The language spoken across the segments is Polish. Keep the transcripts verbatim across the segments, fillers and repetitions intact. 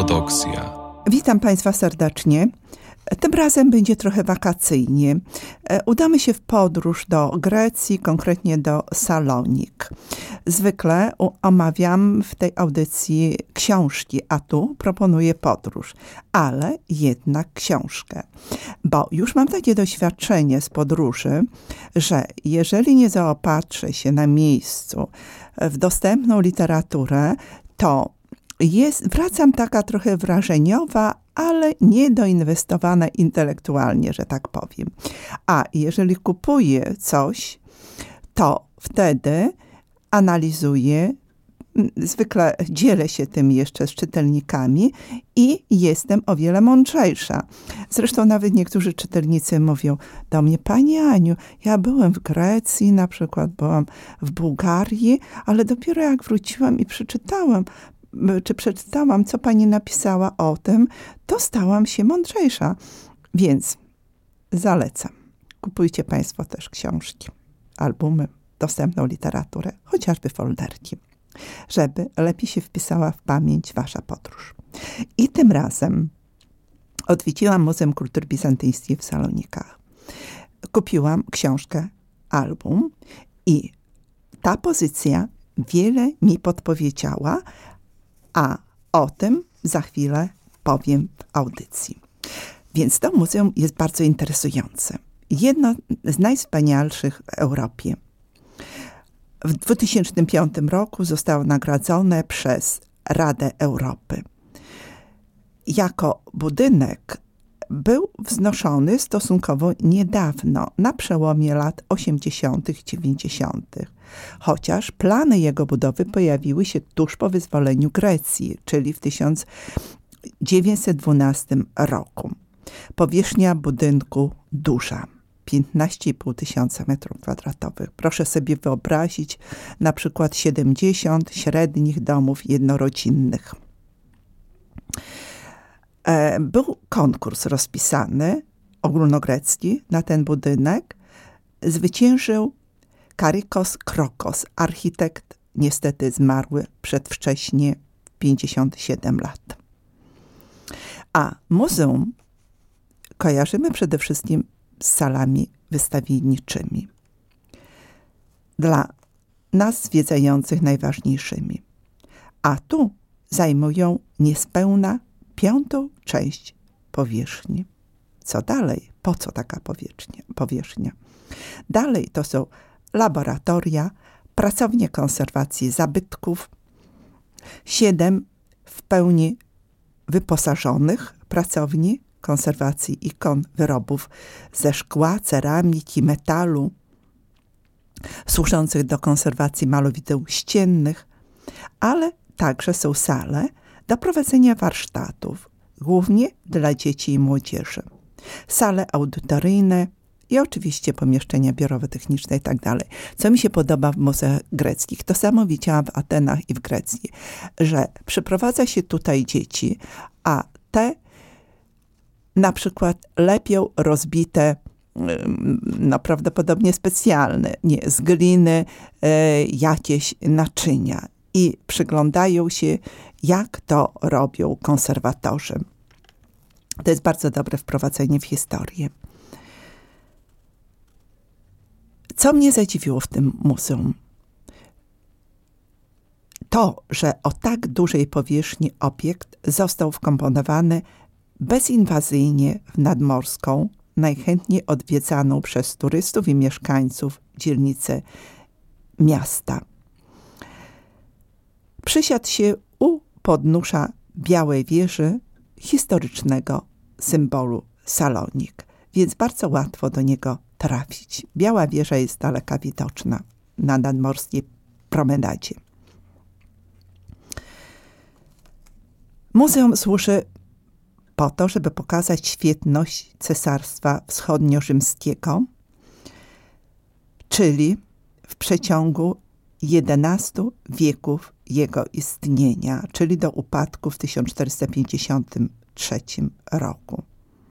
Ortodoksja. Witam Państwa serdecznie. Tym razem będzie trochę wakacyjnie. Udamy się w podróż do Grecji, konkretnie do Salonik. Zwykle omawiam w tej audycji książki, a tu proponuję podróż, ale jednak książkę. Bo już mam takie doświadczenie z podróży, że jeżeli nie zaopatrzę się na miejscu w dostępną literaturę, to jest, wracam taka trochę wrażeniowa, ale niedoinwestowana intelektualnie, że tak powiem. A jeżeli kupuję coś, to wtedy analizuję, zwykle dzielę się tym jeszcze z czytelnikami i jestem o wiele mądrzejsza. Zresztą nawet niektórzy czytelnicy mówią do mnie: Pani Aniu, ja byłem w Grecji, na przykład byłam w Bułgarii, ale dopiero jak wróciłam i przeczytałam, czy przeczytałam, co pani napisała o tym, to stałam się mądrzejsza. Więc zalecam. Kupujcie Państwo też książki, albumy, dostępną literaturę, chociażby folderki, żeby lepiej się wpisała w pamięć wasza podróż. I tym razem odwiedziłam Muzeum Kultury Bizantyjskiej w Salonikach. Kupiłam książkę, album i ta pozycja wiele mi podpowiedziała, a o tym za chwilę powiem w audycji. Więc to muzeum jest bardzo interesujące. Jedno z najwspanialszych w Europie. W dwa tysiące piątym roku zostało nagrodzone przez Radę Europy. Jako budynek był wznoszony stosunkowo niedawno, na przełomie lat osiemdziesiątych, dziewięćdziesiątych. Chociaż plany jego budowy pojawiły się tuż po wyzwoleniu Grecji, czyli w tysiąc dziewięćset dwunastym roku. Powierzchnia budynku duża, piętnaście i pół tysiąca metrów kwadratowych. Proszę sobie wyobrazić na przykład siedemdziesiąt średnich domów jednorodzinnych. Był konkurs rozpisany, ogólnogrecki, na ten budynek. Zwyciężył Karikos Krokos, architekt niestety zmarły przedwcześnie, pięćdziesiąt siedem lat. A muzeum kojarzymy przede wszystkim z salami wystawienniczymi. Dla nas zwiedzających najważniejszymi. A tu zajmują niespełna piątą część powierzchni. Co dalej? Po co taka powierzchnia? powierzchnia? Dalej to są laboratoria, pracownie konserwacji zabytków, siedem w pełni wyposażonych pracowni konserwacji ikon, wyrobów ze szkła, ceramiki, metalu, służących do konserwacji malowideł ściennych, ale także są sale do prowadzenia warsztatów, głównie dla dzieci i młodzieży, sale audytoryjne i oczywiście pomieszczenia biurowe, techniczne i tak dalej. Co mi się podoba w muzeach greckich, to samo widziałam w Atenach i w Grecji, że przyprowadza się tutaj dzieci, a te na przykład lepią rozbite, no prawdopodobnie specjalne, nie, z gliny e, jakieś naczynia i przyglądają się, jak to robią konserwatorzy. To jest bardzo dobre wprowadzenie w historię. Co mnie zadziwiło w tym muzeum? To, że o tak dużej powierzchni obiekt został wkomponowany bezinwazyjnie w nadmorską, najchętniej odwiedzaną przez turystów i mieszkańców dzielnicę miasta. Przysiadł się u podnóża Białej Wieży, historycznego symbolu Salonik, więc bardzo łatwo do niego trafić. Biała Wieża jest z daleka widoczna na nadmorskiej promenadzie. Muzeum służy po to, żeby pokazać świetność Cesarstwa Wschodnio-Rzymskiego, czyli w przeciągu jedenastu wieków jego istnienia, czyli do upadku w tysiąc czterysta pięćdziesiątym trzecim roku.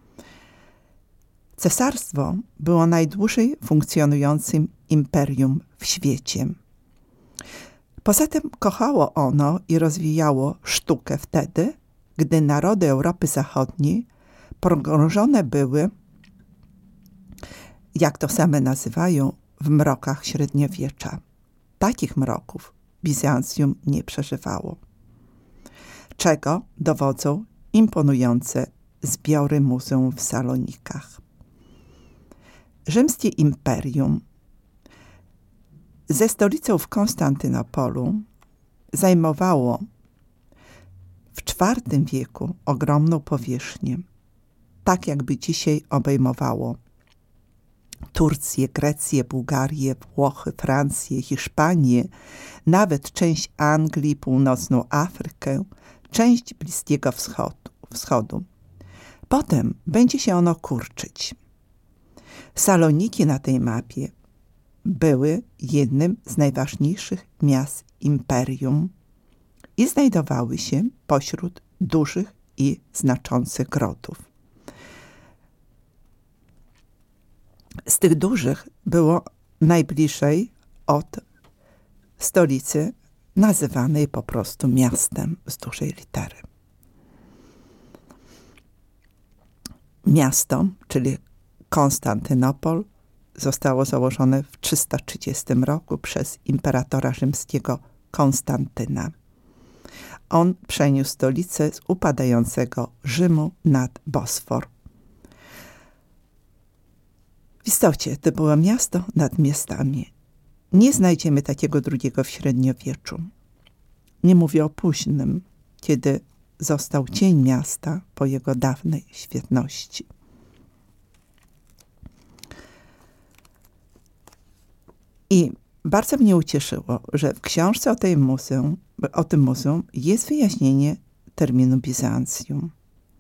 Cesarstwo było najdłużej funkcjonującym imperium w świecie. Poza tym kochało ono i rozwijało sztukę wtedy, gdy narody Europy Zachodniej pogrążone były, jak to same nazywają, w mrokach średniowiecza. Takich mroków Bizancjum nie przeżywało, czego dowodzą imponujące zbiory muzeum w Salonikach. Rzymskie imperium ze stolicą w Konstantynopolu zajmowało w czwartym wieku ogromną powierzchnię, tak jakby dzisiaj obejmowało Turcję, Grecję, Bułgarię, Włochy, Francję, Hiszpanię, nawet część Anglii, północną Afrykę, część Bliskiego Wschodu. wschodu. Potem będzie się ono kurczyć. Saloniki na tej mapie były jednym z najważniejszych miast imperium i znajdowały się pośród dużych i znaczących grodów. Z tych dużych było najbliżej od stolicy nazywanej po prostu miastem z dużej litery. Miasto, czyli Konstantynopol, zostało założone w trzysta trzydziestym roku przez imperatora rzymskiego Konstantyna. On przeniósł stolicę z upadającego Rzymu nad Bosfor. W istocie to było miasto nad miastami. Nie znajdziemy takiego drugiego w średniowieczu. Nie mówię o późnym, kiedy został cień miasta po jego dawnej świetności. I bardzo mnie ucieszyło, że w książce o, tej muzeum, o tym muzeum jest wyjaśnienie terminu Bizancjum.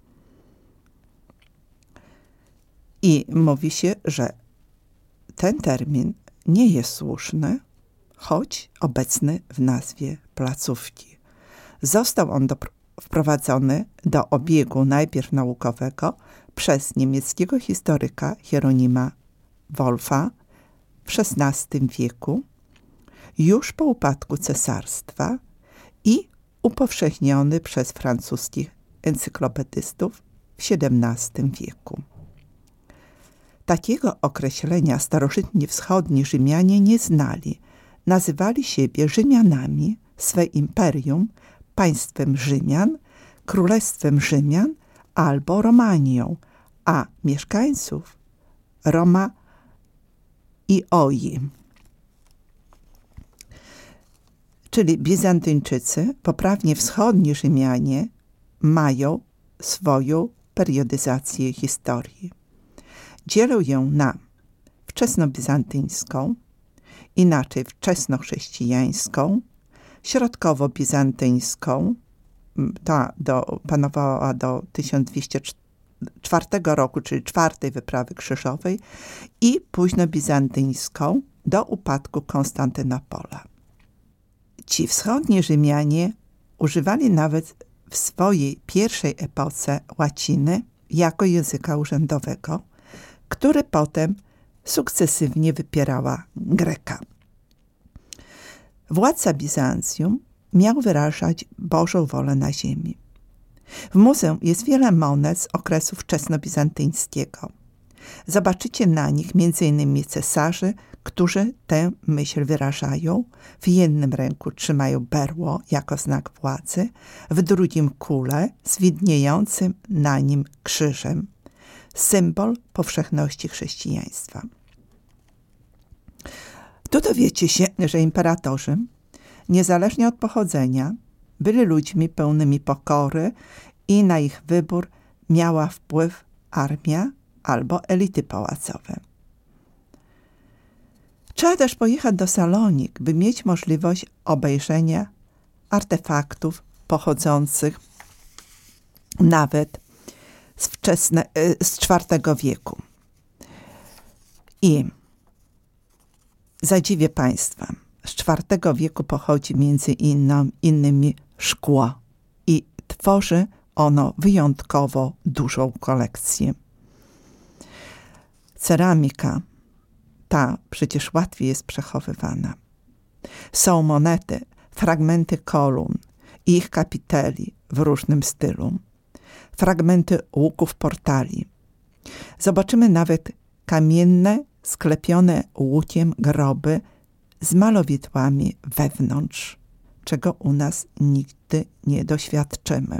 I mówi się, że ten termin nie jest słuszny, choć obecny w nazwie placówki. Został on do, wprowadzony do obiegu najpierw naukowego przez niemieckiego historyka Hieronima Wolfa w szesnastym wieku, już po upadku cesarstwa i upowszechniony przez francuskich encyklopedystów w siedemnastym wieku. Takiego określenia starożytni wschodni Rzymianie nie znali. Nazywali siebie Rzymianami, swe imperium, państwem Rzymian, królestwem Rzymian albo Romanią, a mieszkańców Roma i Oi. Czyli Bizantyńczycy, poprawnie wschodni Rzymianie, mają swoją periodyzację historii. Dzielą ją na wczesnobizantyńską, inaczej wczesnochrześcijańską, środkowo-bizantyńską, ta do, panowała do tysiąc dwieście czwartego roku, czyli czwartej wyprawy krzyżowej, i późnobizantyńską do upadku Konstantynopola. Ci wschodni Rzymianie używali nawet w swojej pierwszej epoce łaciny jako języka urzędowego, który potem sukcesywnie wypierała Greka. Władca Bizancjum miał wyrażać Bożą wolę na ziemi. W muzeum jest wiele monet z okresu wczesnobizantyńskiego. Zobaczycie na nich między innymi cesarzy, którzy tę myśl wyrażają. W jednym ręku trzymają berło jako znak władzy, w drugim kulę z widniejącym na nim krzyżem. Symbol powszechności chrześcijaństwa. Tu dowiecie się, że imperatorzy, niezależnie od pochodzenia, byli ludźmi pełnymi pokory i na ich wybór miała wpływ armia albo elity pałacowe. Trzeba też pojechać do Salonik, by mieć możliwość obejrzenia artefaktów pochodzących nawet z, wczesne, z czwartego wieku. I zadziwię Państwa, z czwartego wieku pochodzi między inną, innymi szkło i tworzy ono wyjątkowo dużą kolekcję. Ceramika ta przecież łatwiej jest przechowywana. Są monety, fragmenty kolumn i ich kapiteli w różnym stylu. Fragmenty łuków portali. Zobaczymy nawet kamienne, sklepione łukiem groby z malowidłami wewnątrz, czego u nas nigdy nie doświadczymy.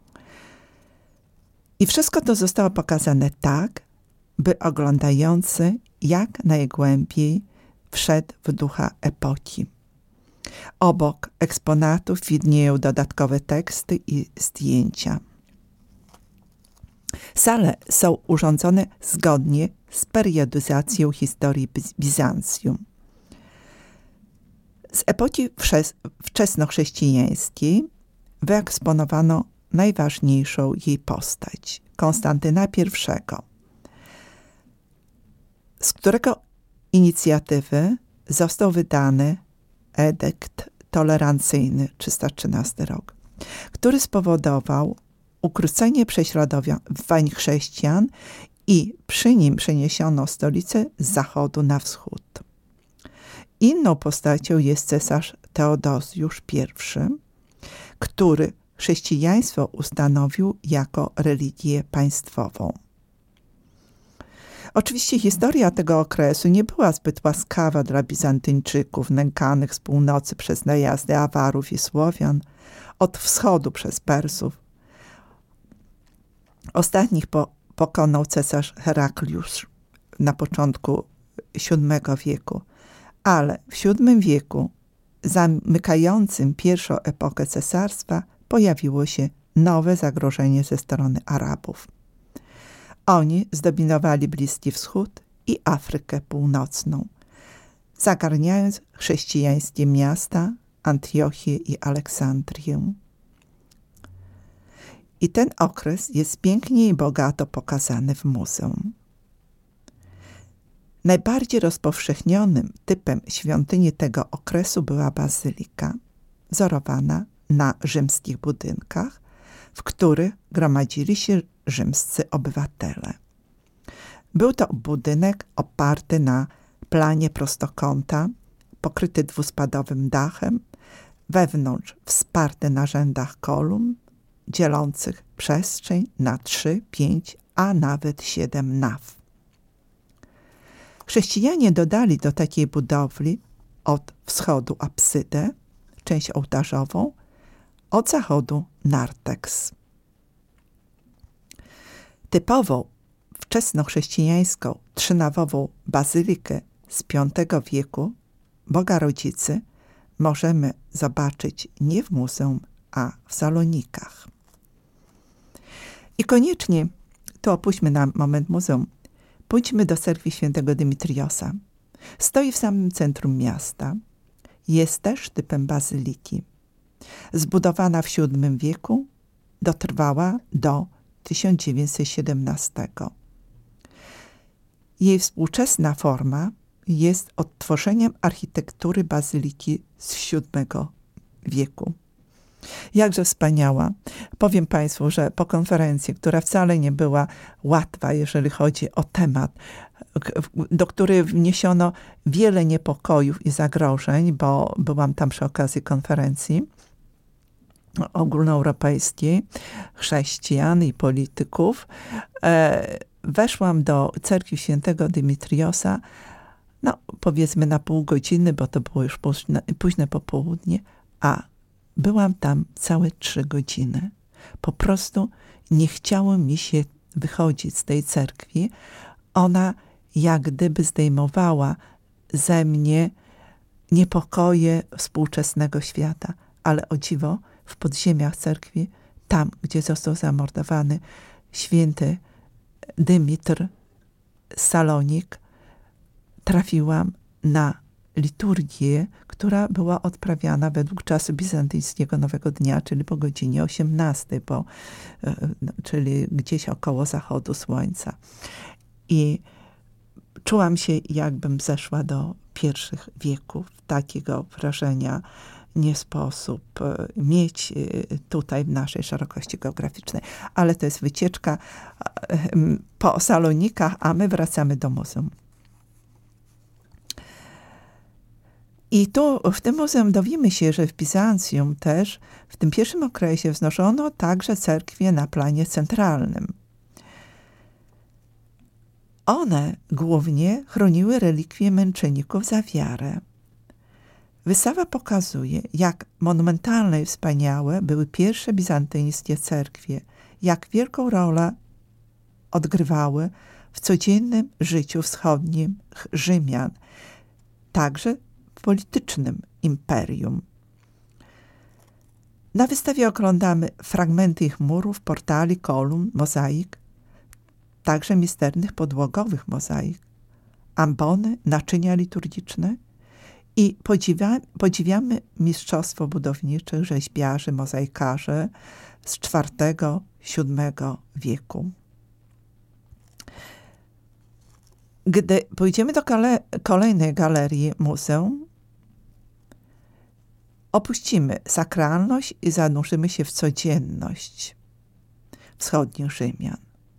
I wszystko to zostało pokazane tak, by oglądający jak najgłębiej wszedł w ducha epoki. Obok eksponatów widnieją dodatkowe teksty i zdjęcia. Sale są urządzone zgodnie z periodyzacją historii Bizancjum. Z epoki wczesnochrześcijańskiej wyeksponowano najważniejszą jej postać, Konstantyna pierwszego, z którego inicjatywy został wydany edykt tolerancyjny, trzysta trzynasty rok, który spowodował ukrócenie prześladowań chrześcijan i przy nim przeniesiono stolicę z zachodu na wschód. Inną postacią jest cesarz Teodozjusz pierwszy, który chrześcijaństwo ustanowił jako religię państwową. Oczywiście historia tego okresu nie była zbyt łaskawa dla Bizantyńczyków nękanych z północy przez najazdy Awarów i Słowian, od wschodu przez Persów. Ostatnich po, pokonał cesarz Herakliusz na początku siódmego wieku, ale w siódmym wieku, zamykającym pierwszą epokę cesarstwa, pojawiło się nowe zagrożenie ze strony Arabów. Oni zdominowali Bliski Wschód i Afrykę Północną, zagarniając chrześcijańskie miasta, Antiochię i Aleksandrię. I ten okres jest pięknie i bogato pokazany w muzeum. Najbardziej rozpowszechnionym typem świątyni tego okresu była bazylika, wzorowana na rzymskich budynkach, w których gromadzili się rzymscy obywatele. Był to budynek oparty na planie prostokąta, pokryty dwuspadowym dachem, wewnątrz wsparty na rzędach kolumn, dzielących przestrzeń na trzy, pięć, a nawet siedem naw. Chrześcijanie dodali do takiej budowli od wschodu apsydę, część ołtarzową, od zachodu narteks. Typową wczesnochrześcijańską trzynawową bazylikę z piątego wieku Boga Rodzicy możemy zobaczyć nie w muzeum, a w Salonikach. I koniecznie, tu opuśćmy na moment muzeum, pójdźmy do cerkwi świętego Dymitriosa. Stoi w samym centrum miasta. Jest też typem bazyliki. Zbudowana w siódmym wieku, dotrwała do tysiąc dziewięćset siedemnastego. Jej współczesna forma jest odtworzeniem architektury bazyliki z siódmego wieku. Jakże wspaniała. Powiem Państwu, że po konferencji, która wcale nie była łatwa, jeżeli chodzi o temat, do której wniesiono wiele niepokojów i zagrożeń, bo byłam tam przy okazji konferencji ogólnoeuropejskiej chrześcijan i polityków, e, weszłam do cerkwi świętego Dymitriosa, no powiedzmy na pół godziny, bo to było już późne, późne popołudnie, a byłam tam całe trzy godziny. Po prostu nie chciało mi się wychodzić z tej cerkwi. Ona jak gdyby zdejmowała ze mnie niepokoje współczesnego świata, ale o dziwo w podziemiach cerkwi, tam gdzie został zamordowany święty Dymitr Salonik, trafiłam na liturgię, która była odprawiana według czasu bizantyjskiego Nowego Dnia, czyli po godzinie osiemnastej, bo, czyli gdzieś około zachodu słońca. I czułam się, jakbym zeszła do pierwszych wieków. Takiego wrażenia nie sposób mieć tutaj w naszej szerokości geograficznej. Ale to jest wycieczka po Salonikach, a my wracamy do muzeum. I tu w tym muzeum dowiemy się, że w Bizancjum też w tym pierwszym okresie wznoszono także cerkwie na planie centralnym. One głównie chroniły relikwie męczenników za wiarę. Wystawa pokazuje, jak monumentalne i wspaniałe były pierwsze bizantyjskie cerkwie, jak wielką rolę odgrywały w codziennym życiu wschodnim Rzymian, także w politycznym imperium. Na wystawie oglądamy fragmenty ich murów, portali, kolumn, mozaik, także misternych podłogowych mozaik, ambony, naczynia liturgiczne i podziwia, podziwiamy mistrzostwo budowniczych rzeźbiarzy, mozaikarzy z czwartego siódmego wieku. Gdy pójdziemy do gale- kolejnej galerii muzeum, opuścimy sakralność i zanurzymy się w codzienność wschodnich Rzymian.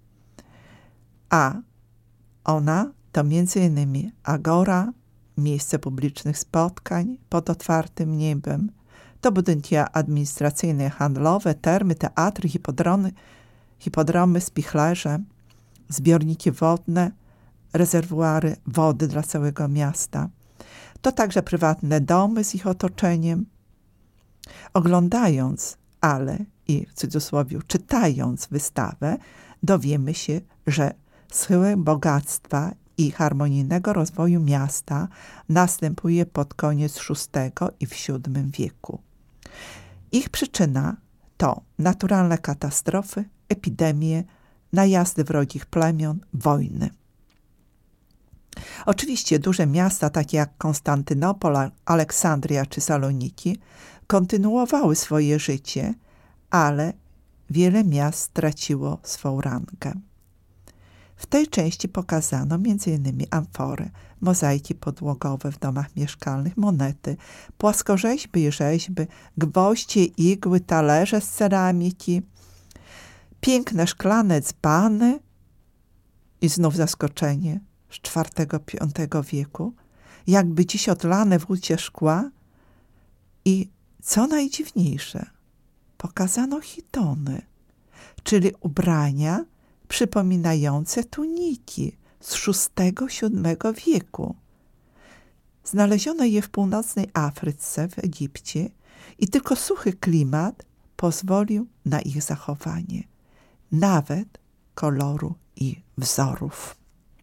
A ona to między innymi agora, miejsce publicznych spotkań pod otwartym niebem, to budynki administracyjne, handlowe, termy, teatry, hipodromy, hipodromy, spichlerze, zbiorniki wodne, rezerwuary wody dla całego miasta. To także prywatne domy z ich otoczeniem. Oglądając, ale i w cudzysłowie czytając wystawę, dowiemy się, że schyłek bogactwa i harmonijnego rozwoju miasta następuje pod koniec szóstego i w siódmym wieku. Ich przyczyna to naturalne katastrofy, epidemie, najazdy wrogich plemion, wojny. Oczywiście duże miasta, takie jak Konstantynopol, Aleksandria czy Saloniki, kontynuowały swoje życie, ale wiele miast straciło swą rangę. W tej części pokazano między innymi amfory, mozaiki podłogowe w domach mieszkalnych, monety, płaskorzeźby i rzeźby, gwoździe, igły, talerze z ceramiki, piękne szklane dzbany i znów zaskoczenie z czwartego piątego wieku, jakby dziś odlane w łucie szkła i co najdziwniejsze, pokazano chitony, czyli ubrania przypominające tuniki z szóstego siódmego wieku. Znaleziono je w północnej Afryce, w Egipcie i tylko suchy klimat pozwolił na ich zachowanie, nawet koloru i wzorów.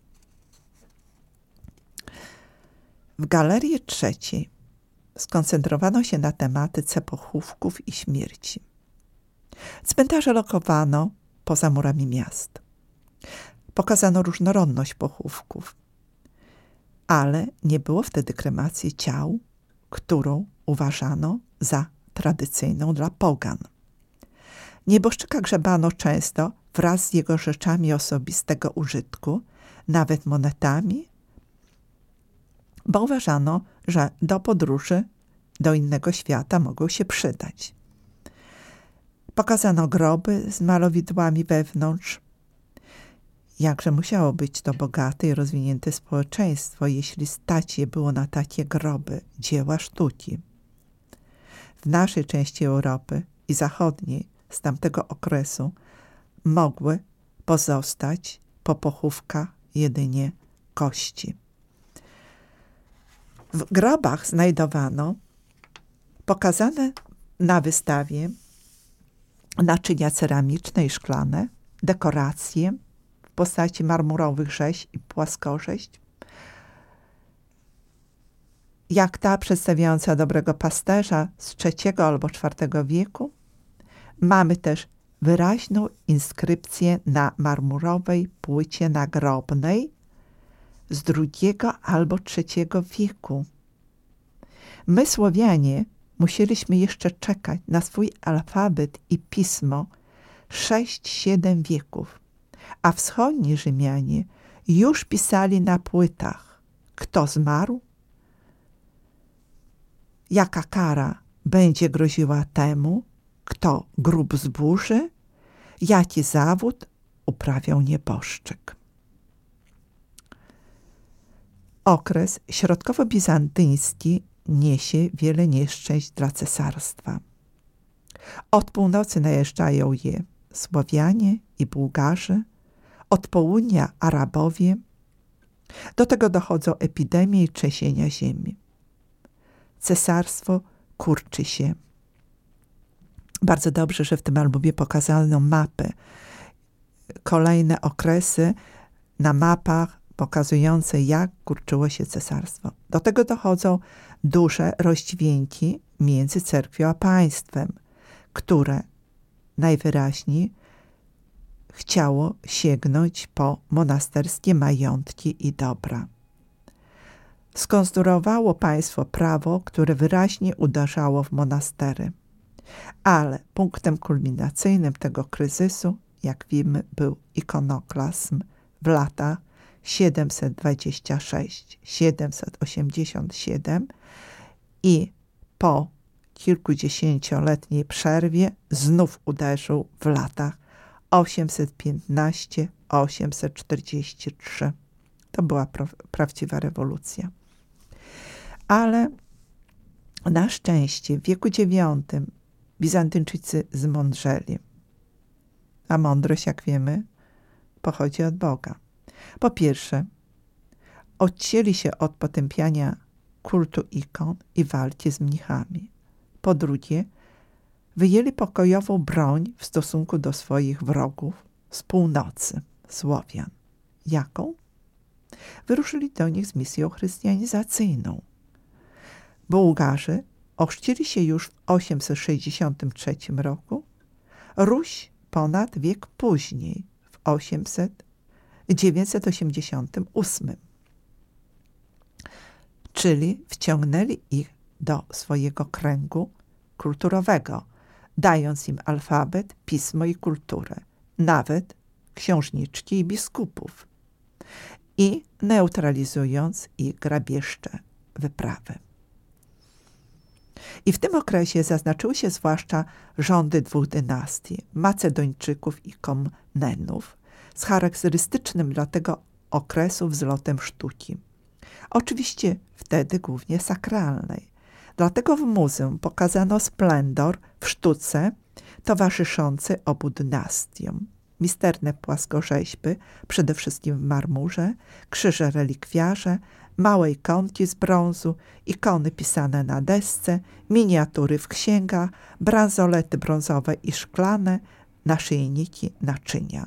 W galerii trzeciej skoncentrowano się na tematyce pochówków i śmierci. Cmentarze lokowano poza murami miast. Pokazano różnorodność pochówków, ale nie było wtedy kremacji ciał, którą uważano za tradycyjną dla pogan. Nieboszczyka grzebano często wraz z jego rzeczami osobistego użytku, nawet monetami, bo uważano, że do podróży do innego świata mogą się przydać. Pokazano groby z malowidłami wewnątrz. Jakże musiało być to bogate i rozwinięte społeczeństwo, jeśli stać je było na takie groby, dzieła sztuki. W naszej części Europy i zachodniej z tamtego okresu mogły pozostać po pochówkach jedynie kości. W grobach znajdowano pokazane na wystawie naczynia ceramiczne i szklane, dekoracje w postaci marmurowych rzeźb i płaskorzeźb, jak ta przedstawiająca dobrego pasterza z trzeciego albo czwartego wieku. Mamy też wyraźną inskrypcję na marmurowej płycie nagrobnej z drugiego albo trzeciego wieku. My, Słowianie, musieliśmy jeszcze czekać na swój alfabet i pismo sześć siedem wieków, a wschodni Rzymianie już pisali na płytach, kto zmarł, jaka kara będzie groziła temu, kto grób zburzy, jaki zawód uprawiał nieboszczyk. Okres środkowo-bizantyjski niesie wiele nieszczęść dla cesarstwa. Od północy najeżdżają je Słowianie i Bułgarzy, od południa Arabowie. Do tego dochodzą epidemie i trzęsienia ziemi. Cesarstwo kurczy się. Bardzo dobrze, że w tym albumie pokazano mapy. Kolejne okresy na mapach pokazujące, jak kurczyło się cesarstwo. Do tego dochodzą duże rozdźwięki między cerkwią a państwem, które najwyraźniej chciało sięgnąć po monasterskie majątki i dobra. Skonstruowało państwo prawo, które wyraźnie uderzało w monastery. Ale punktem kulminacyjnym tego kryzysu, jak wiemy, był ikonoklazm w latach siedemset dwadzieścia sześć do siedemset osiemdziesiąt siedem i po kilkudziesięcioletniej przerwie znów uderzył w latach osiemset piętnaście do osiemset czterdzieści trzy. To była pra prawdziwa rewolucja. Ale na szczęście w wieku dziewiątym Bizantyjczycy zmądrzeli. A mądrość, jak wiemy, pochodzi od Boga. Po pierwsze, odcięli się od potępiania kultu ikon i walki z mnichami. Po drugie, wyjęli pokojową broń w stosunku do swoich wrogów z północy, Słowian. Jaką? Wyruszyli do nich z misją chrystianizacyjną. Bułgarzy ochrzcili się już w osiemset sześćdziesiątym trzecim roku, Ruś ponad wiek później, w dziewięćset osiemdziesiątym ósmym. Czyli wciągnęli ich do swojego kręgu kulturowego, dając im alfabet, pismo i kulturę, nawet księżniczki i biskupów, i neutralizując ich grabieżcze wyprawy. I w tym okresie zaznaczyły się zwłaszcza rządy dwóch dynastii, Macedończyków i Komnenów, z charakterystycznym dla tego okresu wzlotem sztuki. Oczywiście wtedy głównie sakralnej. Dlatego w muzeum pokazano splendor w sztuce towarzyszący obu dynastiom. Misterne płaskorzeźby, przede wszystkim w marmurze, krzyże relikwiarze, małe ikonki z brązu, ikony pisane na desce, miniatury w księgach, bransolety brązowe i szklane, naszyjniki, naczynia.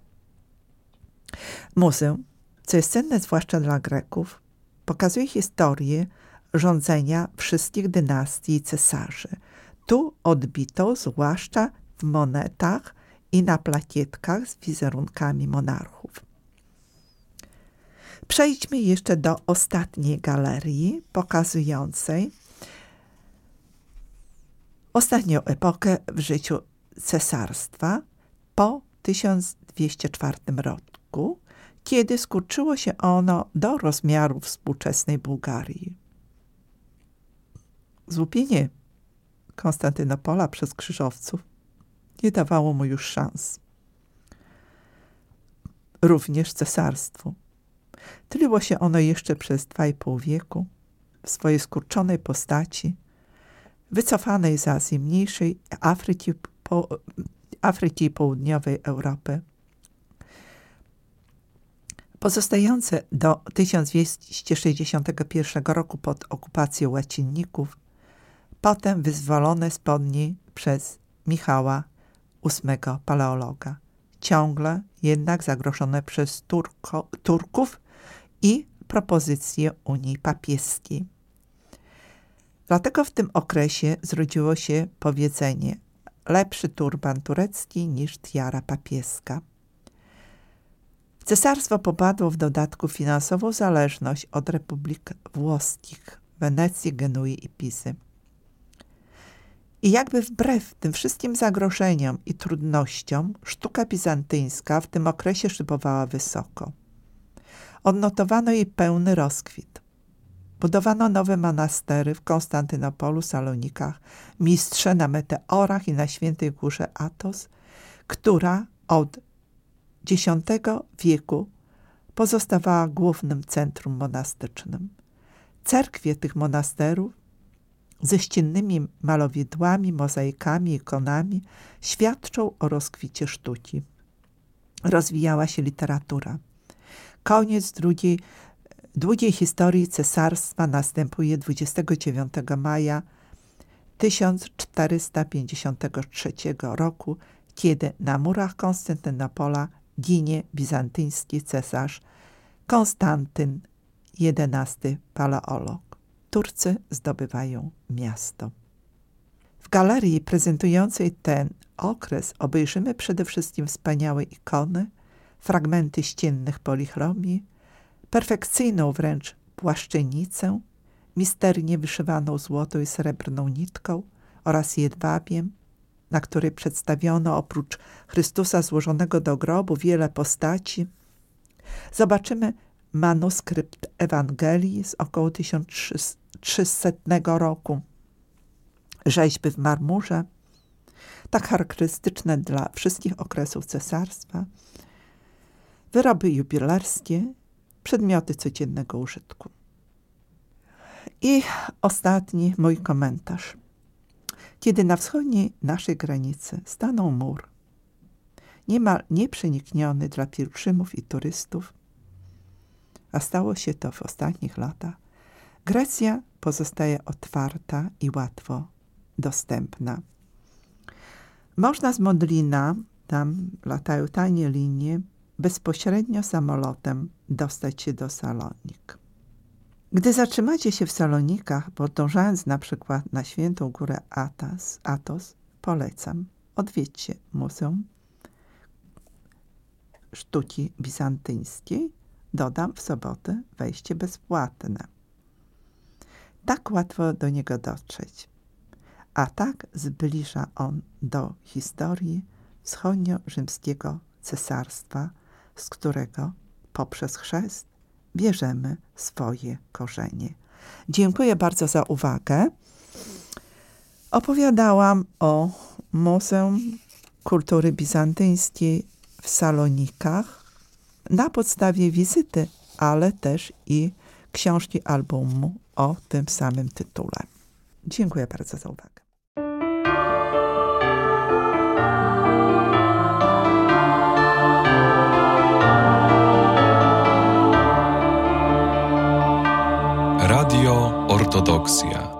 Muzeum, co jest cenne zwłaszcza dla Greków, pokazuje historię rządzenia wszystkich dynastii i cesarzy. Tu odbito zwłaszcza w monetach i na plakietkach z wizerunkami monarchów. Przejdźmy jeszcze do ostatniej galerii pokazującej ostatnią epokę w życiu cesarstwa po tysiąc dwieście czwartym roku, kiedy skurczyło się ono do rozmiarów współczesnej Bułgarii. Złupienie Konstantynopola przez krzyżowców nie dawało mu już szans. Również cesarstwu. Tliło się ono jeszcze przez dwa i pół wieku w swojej skurczonej postaci, wycofanej z Azji Mniejszej, Afryki, po, Afryki i Południowej Europy. Pozostające do tysiąc dwieście sześćdziesiątego pierwszego roku pod okupacją łacinników, potem wyzwolone spod niej przez Michała ósmego Paleologa, ciągle jednak zagrożone przez Turko, Turków i propozycję Unii Papieskiej. Dlatego w tym okresie zrodziło się powiedzenie: lepszy turban turecki niż tiara papieska. Cesarstwo popadło w dodatku finansową zależność od republik włoskich, Wenecji, Genui i Pisy. I jakby wbrew tym wszystkim zagrożeniom i trudnościom, sztuka bizantyjska w tym okresie szybowała wysoko. Odnotowano jej pełny rozkwit. Budowano nowe monastery w Konstantynopolu, Salonikach, Mistrze, na Meteorach i na Świętej Górze Athos, która od dziesiątego wieku pozostawała głównym centrum monastycznym. Cerkwie tych monasterów ze ściennymi malowidłami, mozaikami, ikonami świadczą o rozkwicie sztuki. Rozwijała się literatura. Koniec drugiej, długiej historii cesarstwa następuje dwudziestego dziewiątego maja tysiąc czterysta pięćdziesiątego trzeciego roku, kiedy na murach Konstantynopola ginie bizantyjski cesarz Konstantyn jedenasty Paleolog. Turcy zdobywają miasto. W galerii prezentującej ten okres obejrzymy przede wszystkim wspaniałe ikony, fragmenty ściennych polichromii, perfekcyjną wręcz płaszczenicę, misternie wyszywaną złotą i srebrną nitką oraz jedwabiem, na której przedstawiono oprócz Chrystusa złożonego do grobu wiele postaci. Zobaczymy manuskrypt Ewangelii z około tysiąc trzysetnego roku, rzeźby w marmurze, tak charakterystyczne dla wszystkich okresów cesarstwa, wyroby jubilerskie, przedmioty codziennego użytku. I ostatni mój komentarz. Kiedy na wschodniej naszej granicy stanął mur, niemal nieprzenikniony dla pielgrzymów i turystów, a stało się to w ostatnich latach, Grecja pozostaje otwarta i łatwo dostępna. Można z Modlina, tam latają tanie linie, bezpośrednio samolotem dostać się do Salonik. Gdy zatrzymacie się w Salonikach, podążając na przykład na Świętą Górę Atos, Atos, polecam, odwiedźcie Muzeum Sztuki Bizantyjskiej. Dodam, w sobotę wejście bezpłatne. Tak łatwo do niego dotrzeć. A tak zbliża on do historii wschodnio-rzymskiego cesarstwa, z którego poprzez chrzest bierzemy swoje korzenie. Dziękuję bardzo za uwagę. Opowiadałam o Muzeum Kultury Bizantyjskiej w Salonikach na podstawie wizyty, ale też i książki albumu o tym samym tytule. Dziękuję bardzo za uwagę. Radio Ortodoksja.